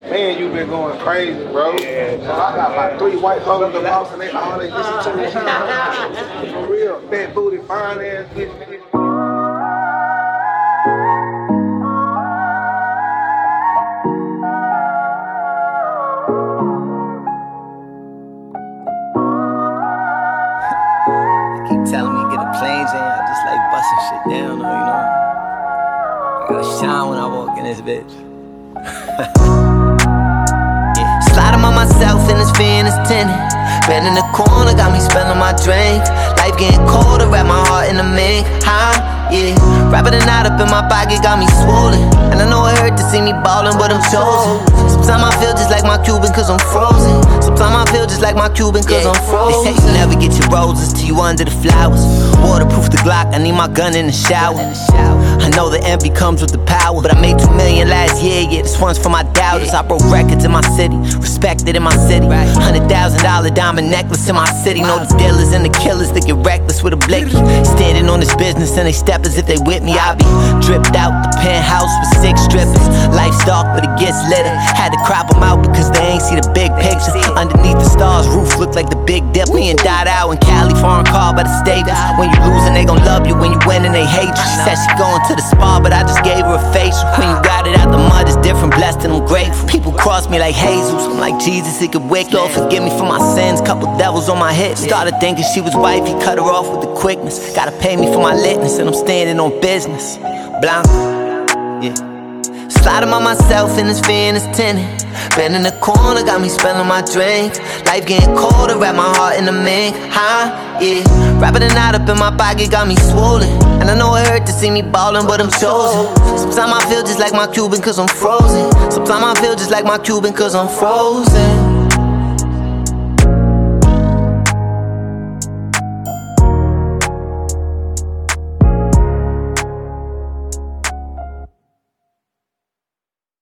Man, you been going crazy, bro. Yeah, so I got my 3 white hoes in the box and they all they listen to me. For real, fat booty, fine ass bitch. Keep telling me get a plane, Jane. I just like busting shit down, though, you know. I gotta shine when I walk in this bitch. Yeah. Sliding on myself in this van is tinted. Been in the corner, got me spilling my drink. Life getting colder, wrap my heart in the mink. Yeah. Wrapping the knot up in my pocket, got me swollen. And I know it hurt to see me ballin', but I'm chosen. Sometimes I feel just like my Cuban, cause I'm frozen. Sometimes I feel just like my Cuban, cause I'm frozen. They say you never get your roses till you under the flowers. Waterproof the Glock, I need my gun in the shower. I know the envy comes with the power, but I made 2 million last year, yeah, this one's for my doubters. I broke records in my city, respected in my city. $100,000 diamond necklace in my city. Know the dealers and the killers that get reckless with a blicky. Standing on this business and they step as if they with me. I be dripped out the penthouse with 6 strippers. Life's dark, but it gets litter. Had to crop them out because they ain't see the big picture. Underneath the stars, roof look like the Big Dip. Me and Dot out in Cali, foreign car by the Staples. When you losing, they gon' love you. When you winning, they hate you. She said she going to the spa, but I just gave her a facial. When you got it out the mud, it's different, blessed and I'm grateful. People cross me like Jesus, I'm like Jesus, he could wake. Lord, forgive me for my sins, couple devils on my hip. Started thinking she was wifey, cut her off with the quickness. Gotta pay me for my litness, and I'm standing on business. Blanco, yeah. Sliding on myself in this van is tinted. Been in the corner, got me spilling my drink. Life getting colder, wrap my heart in the mink. Yeah. Wrapping the knot up in my pocket, got me swollen. And I know it hurt to see me ballin', but I'm chosen. Sometimes I feel just like my Cuban, cause I'm frozen. Sometimes I feel just like my Cuban, cause I'm frozen.